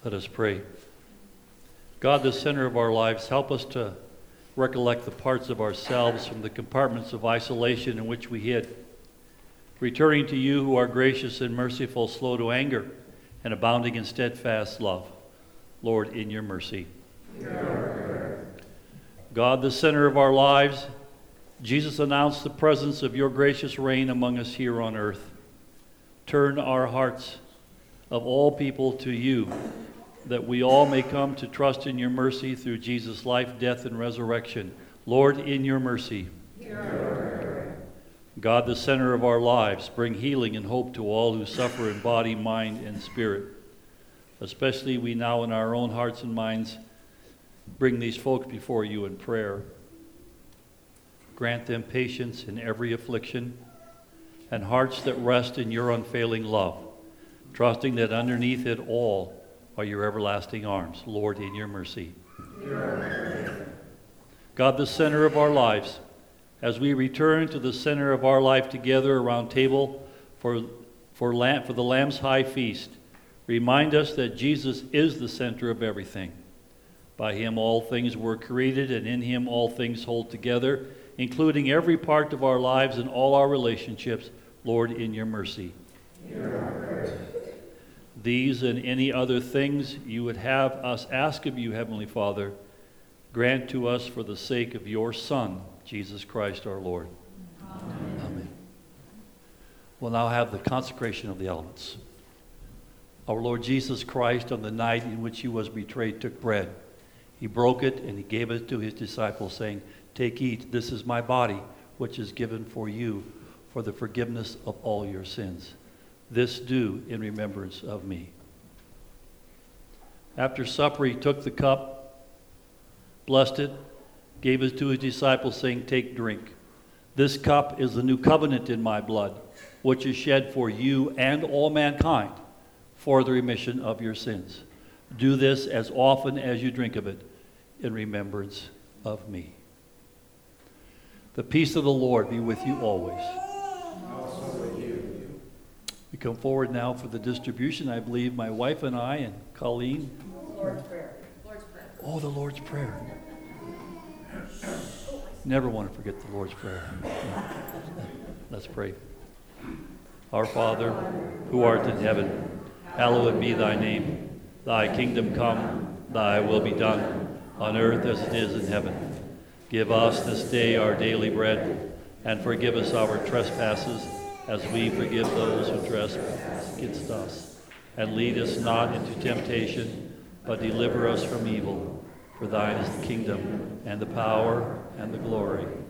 Let us pray. God, the center of our lives, help us to recollect the parts of ourselves from the compartments of isolation in which we hid. Returning to you who are gracious and merciful, slow to anger, and abounding in steadfast love. Lord, in your mercy. God, the center of our lives, Jesus announced the presence of your gracious reign among us here on earth. Turn our hearts of all people to you, that we all may come to trust in your mercy through Jesus' life, death, and resurrection. Lord, in your mercy. God, the center of our lives, bring healing and hope to all who suffer in body, mind, and spirit. Especially we now in our own hearts and minds bring these folks before you in prayer. Grant them patience in every affliction and hearts that rest in your unfailing love, trusting that underneath it all are your everlasting arms. Lord, in your mercy. God, the center of our lives, as we return to the center of our life together around table for the Lamb's High Feast, remind us that Jesus is the center of everything. By him all things were created, and in him all things hold together, including every part of our lives and all our relationships. Lord, in your mercy. These and any other things you would have us ask of you, Heavenly Father, grant to us for the sake of your Son, Jesus Christ our Lord. Amen. Amen. We'll now have the consecration of the elements. Our Lord Jesus Christ, on the night in which he was betrayed, took bread. He broke it and he gave it to his disciples, saying, "Take, eat, this is my body, which is given for you for the forgiveness of all your sins. This do in remembrance of me." After supper, he took the cup, blessed it, gave it to his disciples, saying, "Take, drink. This cup is the new covenant in my blood, which is shed for you and all mankind for the remission of your sins. Do this as often as you drink of it in remembrance of me." The peace of the Lord be with you always. Also with you. We come forward now for the distribution. I believe my wife and I and Colleen. Lord's Prayer. Lord's Prayer. Oh, the Lord's Prayer. Never want to forget the Lord's Prayer. Let's pray. Our Father, who art in heaven, hallowed be thy name. Thy kingdom come, thy will be done, on earth as it is in heaven. Give us this day our daily bread, and forgive us our trespasses, as we forgive those who trespass against us. And lead us not into temptation, but deliver us from evil. For thine is the kingdom, and the power, and the glory,